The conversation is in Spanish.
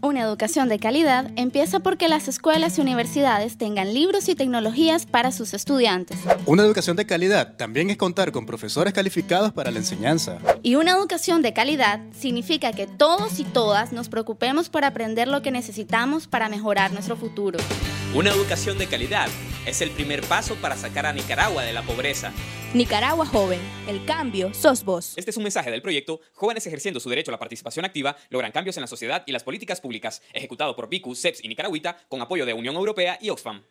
Una educación de calidad empieza porque las escuelas y universidades tengan libros y tecnologías para sus estudiantes. Una educación de calidad también es contar con profesores calificados para la enseñanza. Y una educación de calidad significa que todos y todas nos preocupemos por aprender lo que necesitamos para mejorar nuestro futuro. Una educación de calidad es el primer paso para sacar a Nicaragua de la pobreza. Nicaragua joven, el cambio sos vos. Este es un mensaje del proyecto Jóvenes ejerciendo su derecho a la participación activa logran cambios en la sociedad y las políticas públicas, ejecutado por BICU, CEPS y Nicaragüita, con apoyo de Unión Europea y Oxfam.